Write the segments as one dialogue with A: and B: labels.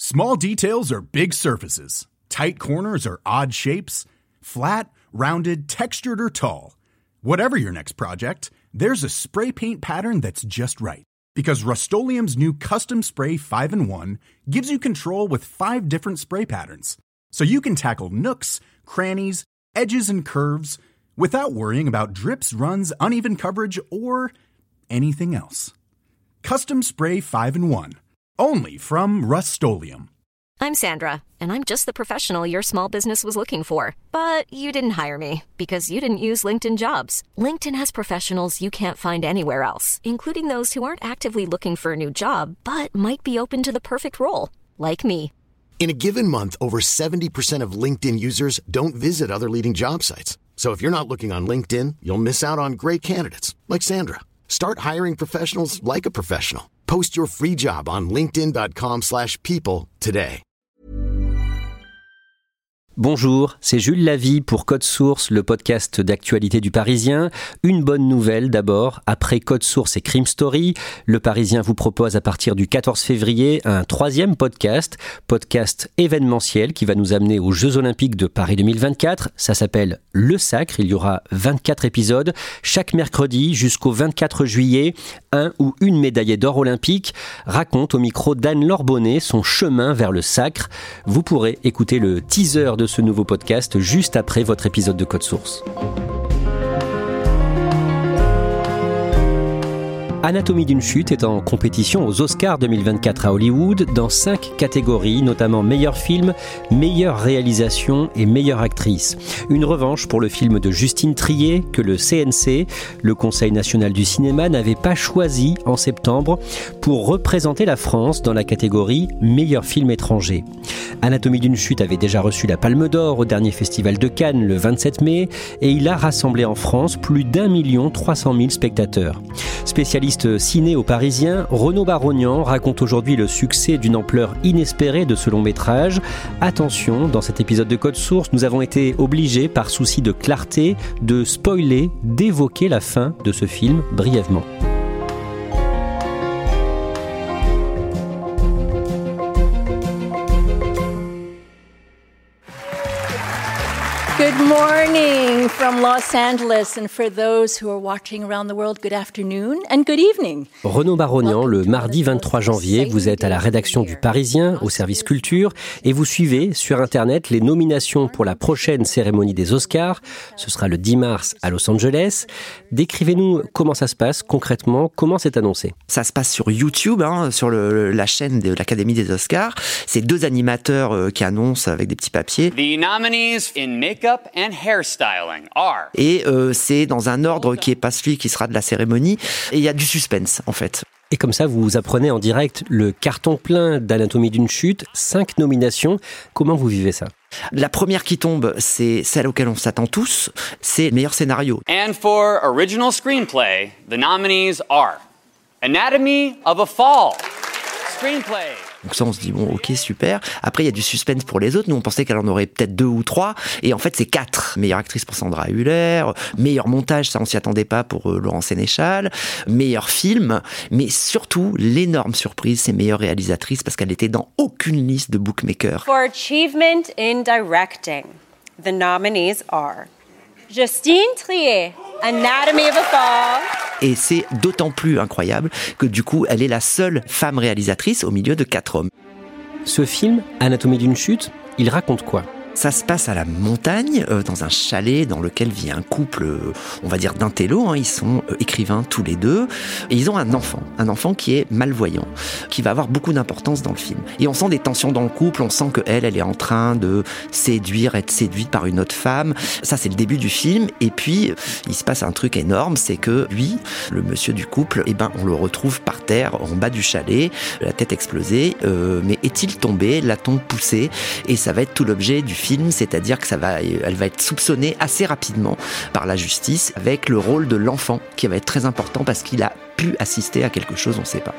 A: Small details are big surfaces. Tight corners are odd shapes. Flat, rounded, textured, or tall. Whatever your next project, there's a spray paint pattern that's just right. Because Rust-Oleum's new Custom Spray 5-in-1 gives you control with 5 different spray patterns. So you can tackle nooks, crannies, edges, and curves without worrying about drips, runs, uneven coverage, or anything else. Custom Spray 5-in-1. Only from Rust-Oleum.
B: I'm Sandra, and I'm just the professional your small business was looking for. But you didn't hire me because you didn't use LinkedIn Jobs. LinkedIn has professionals you can't find anywhere else, including those who aren't actively looking for a new job, but might be open to the perfect role, like me.
C: In a given month, over 70% of LinkedIn users don't visit other leading job sites. So if you're not looking on LinkedIn, you'll miss out on great candidates, like Sandra. Start hiring professionals like a professional. Post your free job on linkedin.com/people today.
D: Bonjour, c'est Jules Lavie pour Code Source, le podcast d'actualité du Parisien. Une bonne nouvelle d'abord, après Code Source et Crime Story, le Parisien vous propose à partir du 14 février un 3e podcast événementiel qui va nous amener aux Jeux Olympiques de Paris 2024. Ça s'appelle Le Sacre, il y aura 24 épisodes chaque mercredi jusqu'au 24 juillet. Un ou une médaillée d'or olympique raconte au micro d'Anne-Laure Bonnet son chemin vers le sacre. Vous pourrez écouter le teaser de ce nouveau podcast juste après votre épisode de Code Source. Anatomie d'une chute est en compétition aux Oscars 2024 à Hollywood dans 5 catégories, notamment meilleur film, meilleure réalisation et meilleure actrice. Une revanche pour le film de Justine Triet que le CNC, le Conseil national du cinéma, n'avait pas choisi en septembre pour représenter la France dans la catégorie meilleur film étranger. Anatomie d'une chute avait déjà reçu la Palme d'Or au dernier festival de Cannes le 27 mai et il a rassemblé en France plus d'1 300 000 spectateurs. Spécialiste ciné au Parisien, Renaud Barognan raconte aujourd'hui le succès d'une ampleur inespérée de ce long métrage. Attention, dans cet épisode de Code Source, nous avons été obligés, par souci de clarté, de spoiler, d'évoquer la fin de ce film brièvement.
E: Good morning from Los Angeles, and for those who are watching around the world, good afternoon and good evening.
D: Renaud Barognan, le mardi 23 janvier, vous êtes à la rédaction du Parisien, au service culture, et vous suivez sur Internet les nominations pour la prochaine cérémonie des Oscars. Ce sera le 10 mars à Los Angeles. Décrivez-nous comment ça se passe concrètement, comment c'est annoncé.
F: Ça se passe sur YouTube, sur la chaîne de l'Académie des Oscars. C'est 2 animateurs qui annoncent avec des petits papiers.
G: The nominees in makeup and hairstyling are...
F: Et c'est dans un ordre qui n'est pas celui qui sera de la cérémonie. Et il y a du suspense, en fait.
D: Et comme ça, vous apprenez en direct le carton plein d'Anatomie d'une chute, 5 nominations. Comment vous vivez ça ?
F: La première qui tombe, c'est celle auquel on s'attend tous, c'est le meilleur scénario.
G: And for original screenplay, the nominees are Anatomy of a Fall, screenplay.
F: Donc ça, on se dit, bon, ok, super. Après, il y a du suspense pour les autres. Nous, on pensait qu'elle en aurait peut-être 2 ou 3. Et en fait, c'est 4. Meilleure actrice pour Sandra Hüller. Meilleur montage, ça, on s'y attendait pas pour Laurent Sénéchal. Meilleur film. Mais surtout, l'énorme surprise, c'est meilleure réalisatrice parce qu'elle n'était dans aucune liste de bookmakers.
H: For achievement in directing, the nominees are Justine Triet, Anatomy of a Fall.
F: Et c'est d'autant plus incroyable que du coup, elle est la seule femme réalisatrice au milieu de 4 hommes.
D: Ce film, Anatomie d'une chute, il raconte quoi ?
F: Ça se passe à la montagne, dans un chalet dans lequel vit un couple, on va dire d'intello, ils sont écrivains tous les deux, et ils ont un enfant qui est malvoyant, qui va avoir beaucoup d'importance dans le film. Et on sent des tensions dans le couple, on sent qu'elle est en train de être séduite par une autre femme. Ça, c'est le début du film, et puis il se passe un truc énorme, c'est que lui, le monsieur du couple, on le retrouve par terre, en bas du chalet, la tête explosée, mais est-il tombé, l'a-t-on poussé, et ça va être tout l'objet du film, c'est-à-dire que elle va être soupçonnée assez rapidement par la justice avec le rôle de l'enfant qui va être très important parce qu'il a pu assister à quelque chose, on ne sait pas.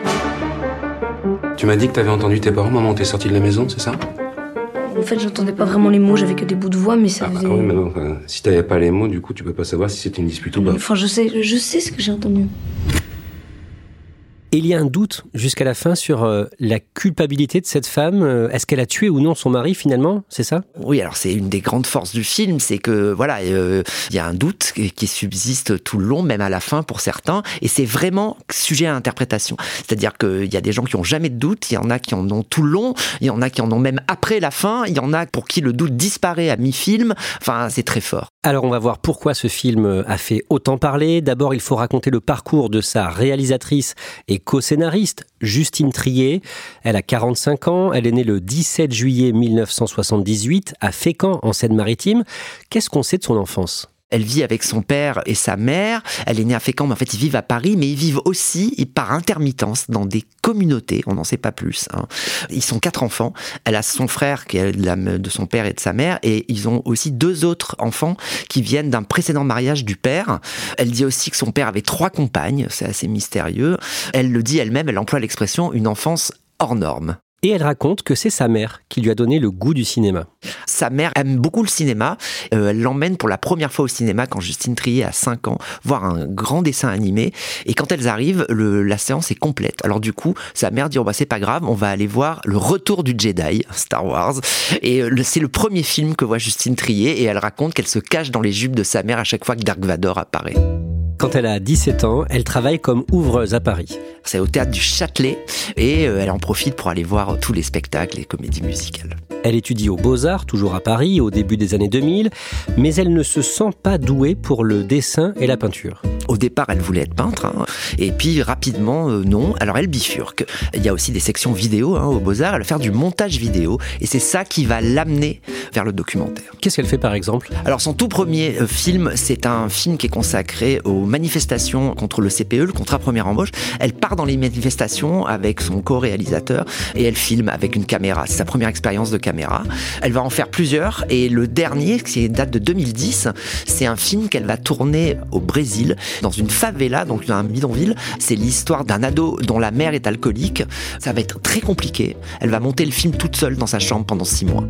I: Tu m'as dit que tu avais entendu tes parents, maman, t'es sortie de la maison, c'est ça ?
J: En fait, j'entendais pas vraiment les mots, j'avais que des bouts de voix, mais ça faisait...
I: Oui, mais non, si t'avais pas les mots, du coup, tu peux pas savoir si c'était une dispute ou pas.
J: Enfin, je sais ce que j'ai entendu.
D: Et il y a un doute jusqu'à la fin sur la culpabilité de cette femme. Est-ce qu'elle a tué ou non son mari finalement ? C'est ça ?
F: Oui, alors c'est une des grandes forces du film, c'est que voilà, il y a un doute qui subsiste tout le long, même à la fin pour certains, et c'est vraiment sujet à interprétation. C'est-à-dire qu'il y a des gens qui n'ont jamais de doute, il y en a qui en ont tout le long, il y en a qui en ont même après la fin, il y en a pour qui le doute disparaît à mi-film. Enfin, c'est très fort.
D: Alors on va voir pourquoi ce film a fait autant parler. D'abord, il faut raconter le parcours de sa réalisatrice et co-scénariste, Justine Triet. Elle a 45 ans, elle est née le 17 juillet 1978 à Fécamp, en Seine-Maritime. Qu'est-ce qu'on sait de son enfance ?
F: Elle vit avec son père et sa mère. Elle est née à Fécamp, mais en fait, ils vivent à Paris, mais ils vivent aussi par intermittence dans des communautés. On n'en sait pas plus. Ils sont 4 enfants. Elle a son frère qui est de son père et de sa mère, et ils ont aussi 2 autres enfants qui viennent d'un précédent mariage du père. Elle dit aussi que son père avait 3 compagnes. C'est assez mystérieux. Elle le dit elle-même, elle emploie l'expression « une enfance hors norme ».
D: Et elle raconte que c'est sa mère qui lui a donné le goût du cinéma.
F: Sa mère aime beaucoup le cinéma. Elle l'emmène pour la première fois au cinéma quand Justine Triet a 5 ans, voir un grand dessin animé. Et quand elles arrivent, la séance est complète. Alors du coup, sa mère dit c'est pas grave, on va aller voir Le Retour du Jedi, Star Wars. Et c'est le premier film que voit Justine Triet, et elle raconte qu'elle se cache dans les jupes de sa mère à chaque fois que Dark Vador apparaît.
D: Quand elle a 17 ans, elle travaille comme ouvreuse à Paris.
F: C'est au théâtre du Châtelet, et elle en profite pour aller voir tous les spectacles, les comédies musicales.
D: Elle étudie aux Beaux-Arts, toujours à Paris, au début des années 2000, mais elle ne se sent pas douée pour le dessin et la peinture.
F: Au départ, elle voulait être peintre, et puis rapidement, non. Alors elle bifurque. Il y a aussi des sections vidéo aux Beaux-Arts. Elle va faire du montage vidéo, et c'est ça qui va l'amener vers le documentaire.
D: Qu'est-ce qu'elle fait par exemple ?
F: Alors son tout premier film, c'est un film qui est consacré aux manifestations contre le CPE, le contrat première embauche. Elle part dans les manifestations avec son co-réalisateur, et elle filme avec une caméra. C'est sa première expérience de caméra. Elle va en faire plusieurs, et le dernier, qui date de 2010, c'est un film qu'elle va tourner au Brésil, dans une favela, donc un bidonville. C'est l'histoire d'un ado dont la mère est alcoolique. Ça va être très compliqué. Elle va monter le film toute seule dans sa chambre pendant 6 mois.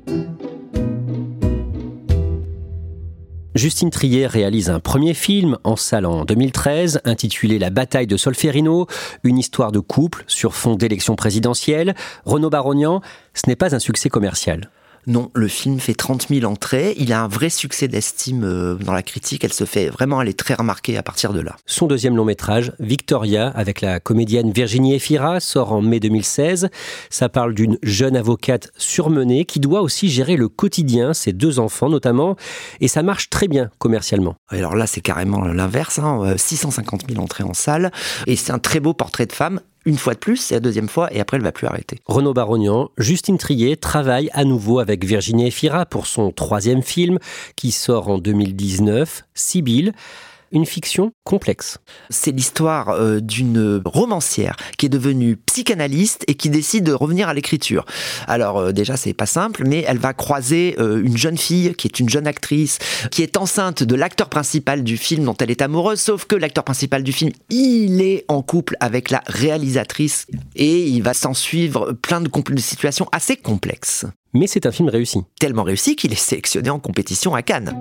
D: Justine Triet réalise un premier film en salle en 2013, intitulé La bataille de Solferino, une histoire de couple sur fond d'élection présidentielle. Renaud Barognan, ce n'est pas un succès commercial.
F: Non, le film fait 30 000 entrées. Il a un vrai succès d'estime dans la critique. Elle se fait vraiment, elle est très remarquée à partir de là.
D: Son deuxième long métrage, Victoria, avec la comédienne Virginie Efira, sort en mai 2016. Ça parle d'une jeune avocate surmenée qui doit aussi gérer le quotidien, ses 2 enfants notamment, et ça marche très bien commercialement.
F: Alors là, c'est carrément l'inverse, 650 000 entrées en salle, et c'est un très beau portrait de femme. Une fois de plus, c'est la deuxième fois, et après elle ne va plus arrêter.
D: Renaud Barognan, Justine Triet travaille à nouveau avec Virginie Efira pour son 3e film qui sort en 2019, Sibylle. Une fiction complexe.
F: C'est l'histoire d'une romancière qui est devenue psychanalyste et qui décide de revenir à l'écriture. Alors déjà, c'est pas simple, mais elle va croiser une jeune fille qui est une jeune actrice, qui est enceinte de l'acteur principal du film dont elle est amoureuse, sauf que l'acteur principal du film, il est en couple avec la réalisatrice, et il va s'en suivre plein de situations assez complexes.
D: Mais c'est un film réussi.
F: Tellement réussi qu'il est sélectionné en compétition à Cannes.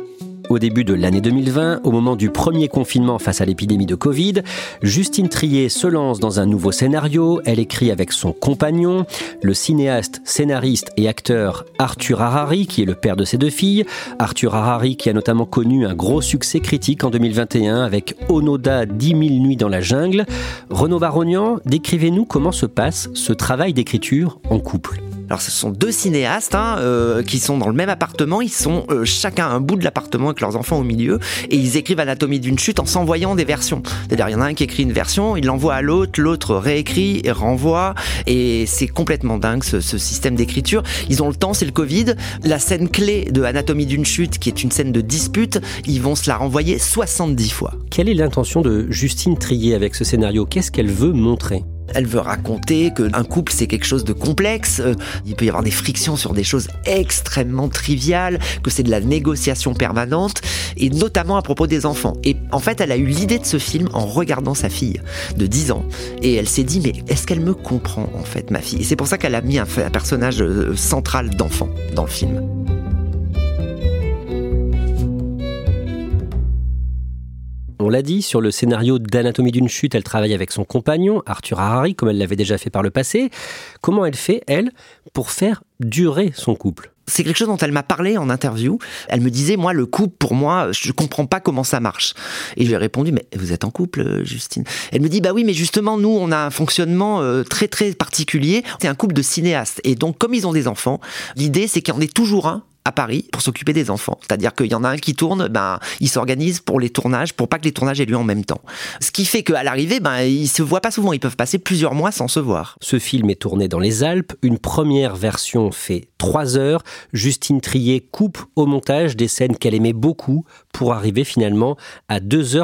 D: Au début de l'année 2020, au moment du premier confinement face à l'épidémie de Covid, Justine Triet se lance dans un nouveau scénario. Elle écrit avec son compagnon, le cinéaste, scénariste et acteur Arthur Harari, qui est le père de ses 2 filles. Arthur Harari qui a notamment connu un gros succès critique en 2021 avec Onoda 10 000 nuits dans la jungle. Renaud Barognan, décrivez-nous comment se passe ce travail d'écriture en couple.
F: Alors ce sont 2 cinéastes qui sont dans le même appartement, ils sont chacun à un bout de l'appartement avec leurs enfants au milieu, et ils écrivent Anatomie d'une chute en s'envoyant des versions. C'est-à-dire il y en a un qui écrit une version, il l'envoie à l'autre réécrit et renvoie, et c'est complètement dingue ce système d'écriture. Ils ont le temps, c'est le Covid. La scène clé de Anatomie d'une chute, qui est une scène de dispute, ils vont se la renvoyer 70 fois.
D: Quelle est l'intention de Justine Triet avec ce scénario ? Qu'est-ce qu'elle veut montrer ?
F: Elle veut raconter qu'un couple, c'est quelque chose de complexe. Il peut y avoir des frictions sur des choses extrêmement triviales, que c'est de la négociation permanente, et notamment à propos des enfants. Et en fait, elle a eu l'idée de ce film en regardant sa fille de 10 ans. Et elle s'est dit, mais est-ce qu'elle me comprend, en fait, ma fille ? Et c'est pour ça qu'elle a mis un personnage central d'enfant dans le film.
D: On l'a dit, sur le scénario d'Anatomie d'une chute, elle travaille avec son compagnon, Arthur Harari, comme elle l'avait déjà fait par le passé. Comment elle fait, elle, pour faire durer son couple ?
F: C'est quelque chose dont elle m'a parlé en interview. Elle me disait, moi, le couple, pour moi, je comprends pas comment ça marche. Et je lui ai répondu, mais vous êtes en couple, Justine? Elle me dit, bah oui, mais justement, nous, on a un fonctionnement très, très particulier. C'est un couple de cinéastes. Et donc, comme ils ont des enfants, l'idée, c'est qu'il y en ait toujours un à Paris pour s'occuper des enfants. C'est-à-dire qu'il y en a un qui tourne, il s'organise pour les tournages, pour pas que les tournages aient lieu en même temps. Ce qui fait qu'à l'arrivée, ils se voient pas souvent. Ils peuvent passer plusieurs mois sans se voir.
D: Ce film est tourné dans les Alpes. Une première version fait 3 heures. Justine Triet coupe au montage des scènes qu'elle aimait beaucoup pour arriver finalement à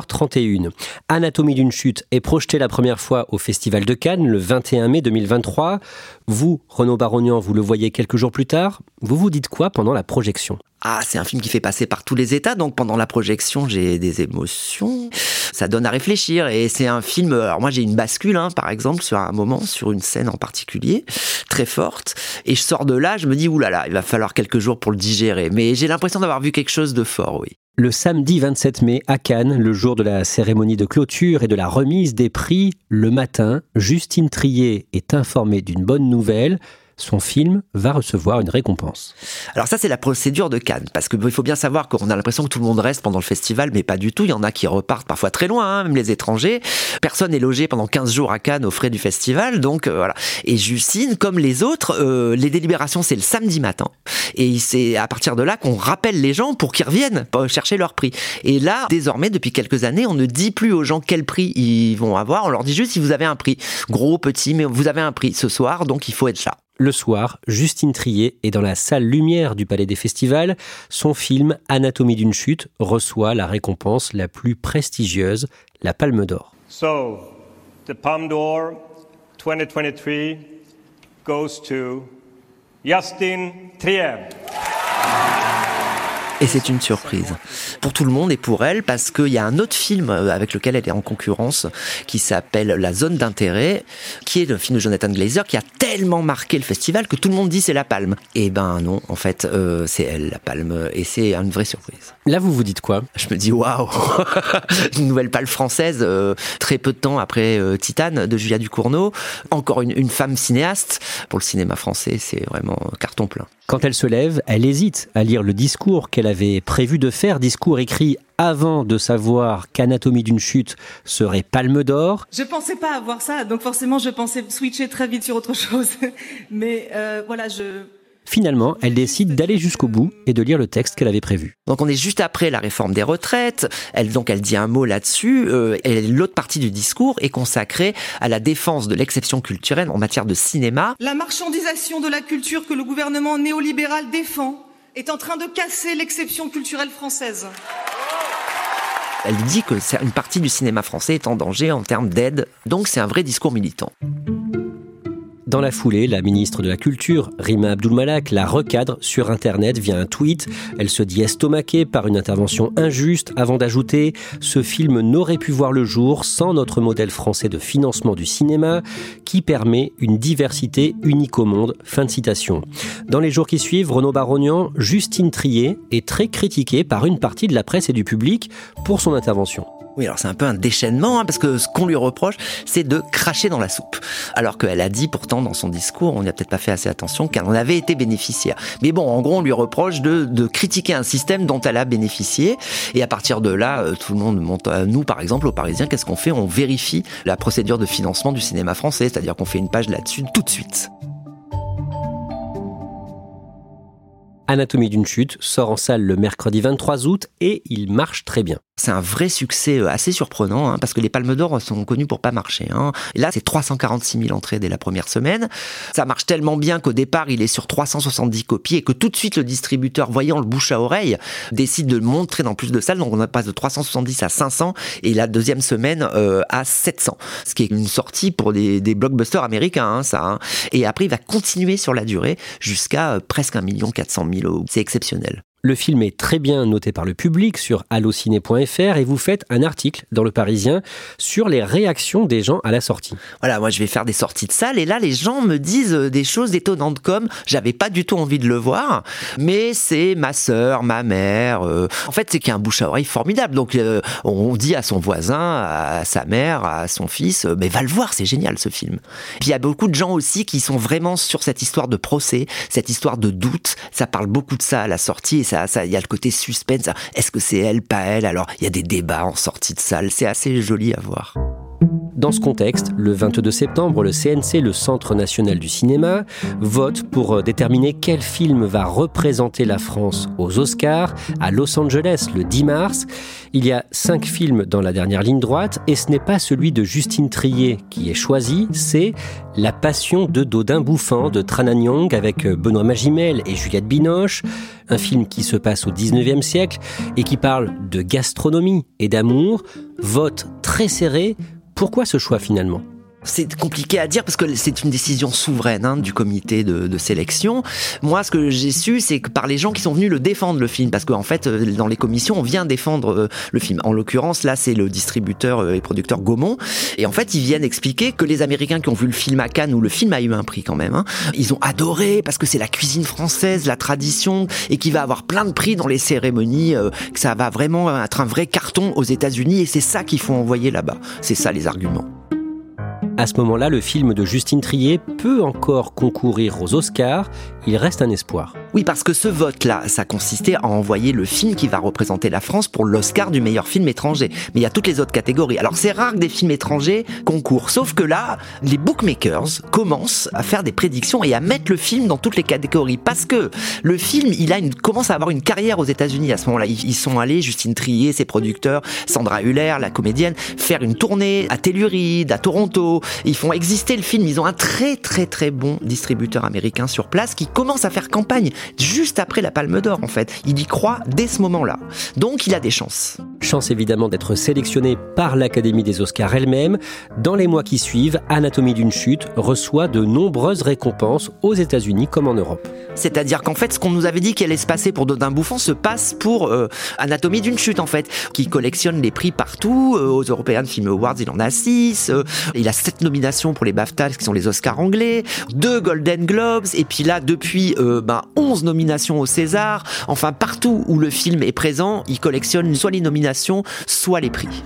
D: 2h31. Anatomie d'une chute est projetée la première fois au Festival de Cannes le 21 mai 2023. Vous, Renaud Barognan, vous le voyez quelques jours plus tard. Vous vous dites quoi pendant la projection ?
F: Ah, c'est un film qui fait passer par tous les états, donc pendant la projection, j'ai des émotions. Ça donne à réfléchir, et c'est un film... Alors moi, j'ai une bascule, par exemple, sur un moment, sur une scène en particulier, très forte, et je sors de là, je me dis, oulala, il va falloir quelques jours pour le digérer, mais j'ai l'impression d'avoir vu quelque chose de fort, oui.
D: Le samedi 27 mai à Cannes, le jour de la cérémonie de clôture et de la remise des prix, le matin, Justine Triet est informée d'une bonne nouvelle. Son film va recevoir une récompense.
F: Alors ça, c'est la procédure de Cannes, parce qu'il faut bien savoir qu'on a l'impression que tout le monde reste pendant le festival, mais pas du tout. Il y en a qui repartent parfois très loin, même les étrangers. Personne n'est logé pendant 15 jours à Cannes aux frais du festival, donc voilà. Et Justine, comme les autres, les délibérations, c'est le samedi matin. Et c'est à partir de là qu'on rappelle les gens pour qu'ils reviennent chercher leur prix. Et là, désormais, depuis quelques années, on ne dit plus aux gens quel prix ils vont avoir. On leur dit juste si vous avez un prix. Gros, petit, mais vous avez un prix ce soir, donc il faut être là.
D: Le soir, Justine Triet est dans la salle Lumière du Palais des Festivals. Son film Anatomie d'une chute reçoit la récompense la plus prestigieuse, la Palme d'Or.
K: So, the Palme d'Or 2023 goes to Justine Triet.
F: Et c'est une surprise pour tout le monde et pour elle, parce qu'il y a un autre film avec lequel elle est en concurrence qui s'appelle La Zone d'intérêt, qui est le film de Jonathan Glazer, qui a tellement marqué le festival que tout le monde dit c'est la Palme. Et non, en fait, c'est elle la Palme, et c'est une vraie surprise.
D: Là, vous vous dites quoi ?
F: Je me dis waouh, une nouvelle Palme française, très peu de temps après Titane de Julia Ducournau, encore une femme cinéaste. Pour le cinéma français, c'est vraiment carton plein.
D: Quand elle se lève, elle hésite à lire le discours qu'elle avait prévu de faire, discours écrit avant de savoir qu'Anatomie d'une chute serait Palme d'Or.
L: Je pensais pas avoir ça, donc forcément je pensais switcher très vite sur autre chose. Mais
D: Finalement, elle décide d'aller jusqu'au bout et de lire le texte qu'elle avait prévu.
F: Donc on est juste après la réforme des retraites, elle dit un mot là-dessus, et l'autre partie du discours est consacrée à la défense de l'exception culturelle en matière de cinéma.
L: La marchandisation de la culture que le gouvernement néolibéral défend est en train de casser l'exception culturelle française.
F: Elle dit que une partie du cinéma français est en danger en termes d'aide, donc c'est un vrai discours militant.
D: Dans la foulée, la ministre de la Culture, Rima Abdul-Malak, la recadre sur Internet via un tweet. Elle se dit estomaquée par une intervention injuste avant d'ajouter « Ce film n'aurait pu voir le jour sans notre modèle français de financement du cinéma qui permet une diversité unique au monde ». Fin de citation. Dans les jours qui suivent, Renaud Barognan, Justine Triet est très critiquée par une partie de la presse et du public pour son intervention.
F: Oui, alors c'est un peu un déchaînement, parce que ce qu'on lui reproche, c'est de cracher dans la soupe. Alors qu'elle a dit pourtant dans son discours, on n'y a peut-être pas fait assez attention, qu'elle en avait été bénéficiaire. Mais bon, en gros, on lui reproche de critiquer un système dont elle a bénéficié. Et à partir de là, tout le monde monte à nous, par exemple, aux Parisiens, qu'est-ce qu'on fait ? On vérifie la procédure de financement du cinéma français, c'est-à-dire qu'on fait une page là-dessus tout de suite.
D: Anatomie d'une chute sort en salle le mercredi 23 août et il marche très bien.
F: C'est un vrai succès assez surprenant, parce que les Palmes d'Or sont connues pour pas marcher. Et là, c'est 346 000 entrées dès la première semaine. Ça marche tellement bien qu'au départ, il est sur 370 copies et que tout de suite, le distributeur, voyant le bouche à oreille, décide de le montrer dans plus de salles. Donc, on passe de 370 à 500 et la deuxième semaine à 700. Ce qui est une sortie pour des blockbusters américains, ça. Et après, il va continuer sur la durée jusqu'à presque 1 400 000. C'est exceptionnel.
D: Le film est très bien noté par le public sur allociné.fr et vous faites un article dans Le Parisien sur les réactions des gens à la sortie.
F: Voilà, moi je vais faire des sorties de salle et là les gens me disent des choses étonnantes comme j'avais pas du tout envie de le voir, mais c'est ma sœur, ma mère. En fait, c'est qu'il y a un bouche à oreille formidable. Donc on dit à son voisin, à sa mère, à son fils, mais va le voir, c'est génial ce film. Puis il y a beaucoup de gens aussi qui sont vraiment sur cette histoire de procès, cette histoire de doute. Ça parle beaucoup de ça à la sortie. Ça, il y a le côté suspense. Est-ce que c'est elle, pas elle? Alors, il y a des débats en sortie de salle. C'est assez joli à voir.
D: Dans ce contexte, le 22 septembre, le CNC, le Centre national du cinéma, vote pour déterminer quel film va représenter la France aux Oscars à Los Angeles le 10 mars. Il y a 5 films dans la dernière ligne droite et ce n'est pas celui de Justine Triet qui est choisi, c'est La Passion de Dodin Bouffant de Tran Anh Yeong avec Benoît Magimel et Juliette Binoche. Un film qui se passe au 19e siècle et qui parle de gastronomie et d'amour. Vote très serré. Pourquoi ce choix finalement ?
F: C'est compliqué à dire parce que c'est une décision souveraine du comité de sélection. Moi, ce que j'ai su, c'est que par les gens qui sont venus le défendre, le film, parce qu'en fait, dans les commissions, on vient défendre le film. En l'occurrence, là, c'est le distributeur et producteur Gaumont. Et en fait, ils viennent expliquer que les Américains qui ont vu le film à Cannes, où le film a eu un prix quand même, ils ont adoré parce que c'est la cuisine française, la tradition, et qui va avoir plein de prix dans les cérémonies, que ça va vraiment être un vrai carton aux États-Unis, et c'est ça qu'il faut envoyer là-bas. C'est ça les arguments.
D: À ce moment-là, le film de Justine Triet peut encore concourir aux Oscars. Il reste un espoir.
F: Oui, parce que ce vote-là, ça consistait à envoyer le film qui va représenter la France pour l'Oscar du meilleur film étranger. Mais il y a toutes les autres catégories. Alors c'est rare que des films étrangers concourent. Sauf que là, les bookmakers commencent à faire des prédictions et à mettre le film dans toutes les catégories. Parce que le film, commence à avoir une carrière aux États-Unis à ce moment-là. Ils sont allés, Justine Triet, ses producteurs, Sandra Hüller, la comédienne, faire une tournée à Telluride, à Toronto. Ils font exister le film. Ils ont un très très très bon distributeur américain sur place qui commence à faire campagne juste après la Palme d'Or en fait. Il y croit dès ce moment-là. Donc il a des chances.
D: Chance évidemment d'être sélectionné par l'Académie des Oscars elle-même. Dans les mois qui suivent, Anatomie d'une chute reçoit de nombreuses récompenses aux États-Unis comme en Europe.
F: C'est-à-dire qu'en fait, ce qu'on nous avait dit qu'il allait se passer pour Dodin Bouffant se passe pour Anatomie d'une chute en fait, qui collectionne les prix partout. Aux European Film Awards, il en a 6. Il a 7 nominations pour les BAFTA, qui sont les Oscars anglais, 2 Golden Globes, et puis là, depuis 11 nominations au César. Enfin, partout où le film est présent, il collectionne soit les nominations, soit les prix.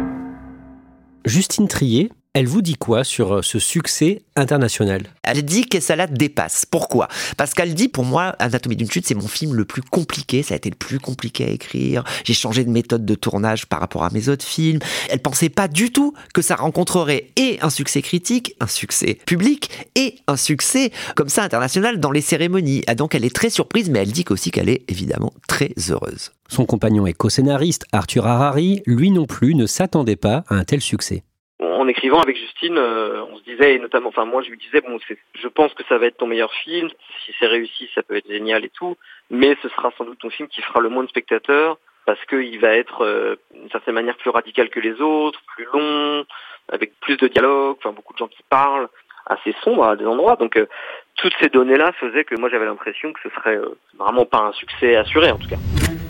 D: Justine Triet, elle vous dit quoi sur ce succès international ?
F: Elle dit que ça la dépasse. Pourquoi ? Parce qu'elle dit, pour moi, Anatomie d'une chute, c'est mon film le plus compliqué. Ça a été le plus compliqué à écrire. J'ai changé de méthode de tournage par rapport à mes autres films. Elle pensait pas du tout que ça rencontrerait et un succès critique, un succès public et un succès comme ça international dans les cérémonies. Et donc elle est très surprise, mais elle dit aussi qu'elle est évidemment très heureuse.
D: Son compagnon et co-scénariste, Arthur Harari, lui non plus ne s'attendait pas à un tel succès.
M: En écrivant avec Justine, on se disait, et notamment, moi je lui disais, je pense que ça va être ton meilleur film, si c'est réussi, ça peut être génial et tout, mais ce sera sans doute ton film qui fera le moins de spectateurs, parce qu'il va être d'une certaine manière plus radical que les autres, plus long, avec plus de dialogue, beaucoup de gens qui parlent, assez sombre à des endroits, donc toutes ces données-là faisaient que moi j'avais l'impression que ce serait vraiment pas un succès assuré en tout cas.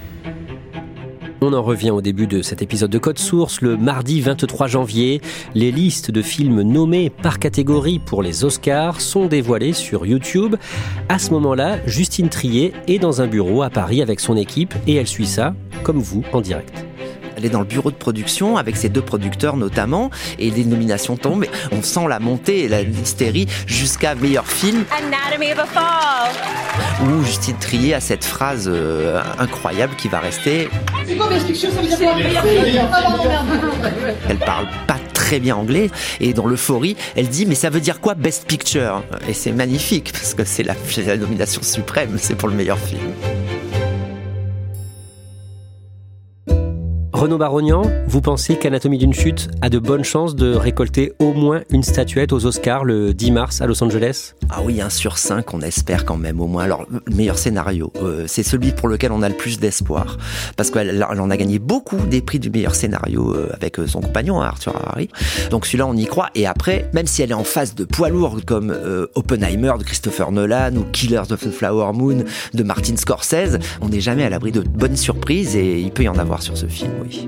D: On en revient au début de cet épisode de Code Source, le mardi 23 janvier. Les listes de films nommés par catégorie pour les Oscars sont dévoilées sur YouTube. À ce moment-là, Justine Triet est dans un bureau à Paris avec son équipe et elle suit ça, comme vous, en direct.
F: Elle est dans le bureau de production avec ses 2 producteurs notamment et les nominations tombent. On sent la montée et la hystérie jusqu'à meilleur film.
H: Anatomy of a Fall.
F: Où Justine Triet a cette phrase incroyable qui va rester.
N: C'est quoi Best Picture, ça veut dire quoi meilleur film?
F: Elle parle pas très bien anglais et dans l'euphorie, elle dit mais ça veut dire quoi Best Picture? Et c'est magnifique parce que c'est la nomination suprême, c'est pour le meilleur film.
D: Renaud Barognan, vous pensez qu'Anatomie d'une chute a de bonnes chances de récolter au moins une statuette aux Oscars le 10 mars à Los Angeles ?
F: Ah oui, 1 sur 5, on espère quand même au moins. Alors, le meilleur scénario, c'est celui pour lequel on a le plus d'espoir. Parce qu'elle en a gagné beaucoup des prix du meilleur scénario avec son compagnon, Arthur Harari. Donc celui-là, on y croit. Et après, même si elle est en face de poids lourds comme Oppenheimer de Christopher Nolan ou Killers of the Flower Moon de Martin Scorsese, on n'est jamais à l'abri de bonnes surprises et il peut y en avoir sur ce film, oui.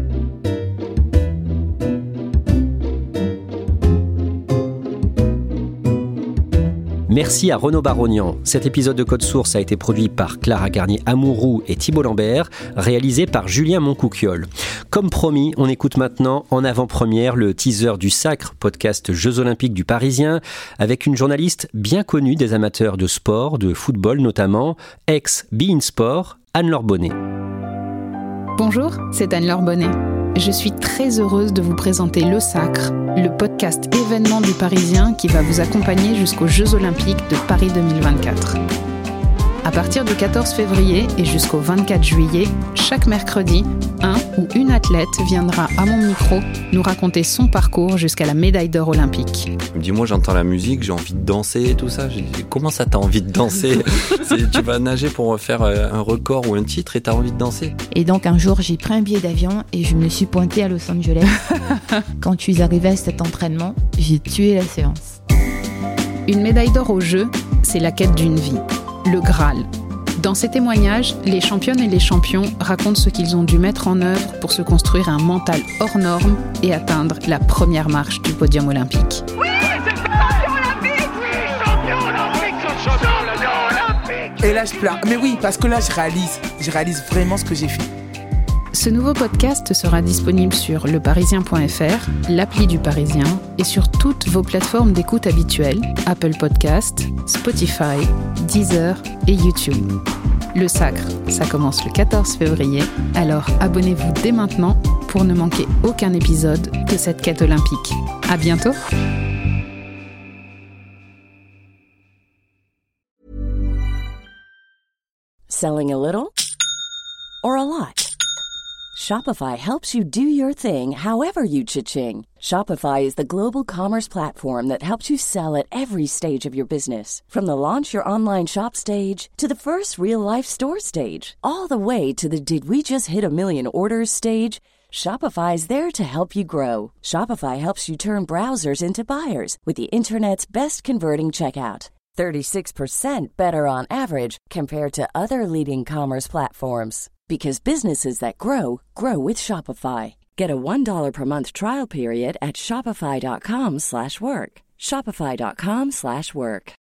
D: Merci à Renaud Barognan. Cet épisode de Code Source a été produit par Clara Garnier-Amouroux et Thibault Lambert, réalisé par Julien Moncouquiol. Comme promis, on écoute maintenant en avant-première le teaser du Sacre, podcast Jeux Olympiques du Parisien, avec une journaliste bien connue des amateurs de sport, de football notamment, ex-beIN Sport, Anne-Laure Bonnet.
O: Bonjour, c'est Anne-Laure Bonnet. Je suis très heureuse de vous présenter Le Sacre, le podcast événement du Parisien qui va vous accompagner jusqu'aux Jeux Olympiques de Paris 2024. À partir du 14 février et jusqu'au 24 juillet, chaque mercredi, un ou une athlète viendra à mon micro nous raconter son parcours jusqu'à la médaille d'or olympique.
P: Dis-moi, j'entends la musique, j'ai envie de danser et tout ça. J'ai dit, comment ça, t'as envie de danser ? Tu vas nager pour faire un record ou un titre et t'as envie de danser ?
Q: Et donc un jour, j'ai pris un billet d'avion et je me suis pointée à Los Angeles. Quand je suis arrivée à cet entraînement, j'ai tué la séance.
O: Une médaille d'or aux Jeux, c'est la quête d'une vie. Le Graal. Dans ces témoignages, les championnes et les champions racontent ce qu'ils ont dû mettre en œuvre pour se construire un mental hors norme et atteindre la première marche du podium olympique.
N: Oui, c'est champion olympique. Oui, champion olympique.
R: Et là, je pleure. Mais oui, parce que là, je réalise vraiment ce que j'ai fait.
O: Ce nouveau podcast sera disponible sur leparisien.fr, l'appli du Parisien et sur toutes vos plateformes d'écoute habituelles, Apple Podcasts, Spotify, Deezer et YouTube. Le Sacre, ça commence le 14 février, alors abonnez-vous dès maintenant pour ne manquer aucun épisode de cette quête olympique. À bientôt!
S: Selling a little or a lot? Shopify helps you do your thing however you cha-ching. Shopify is the global commerce platform that helps you sell at every stage of your business. From the launch your online shop stage to the first real-life store stage, all the way to the did we just hit a million orders stage. Shopify is there to help you grow. Shopify helps you turn browsers into buyers with the internet's best converting checkout. 36% better on average compared to other leading commerce platforms. Because businesses that grow, grow with Shopify. Get a $1 per month trial period at shopify.com/work. Shopify.com/work.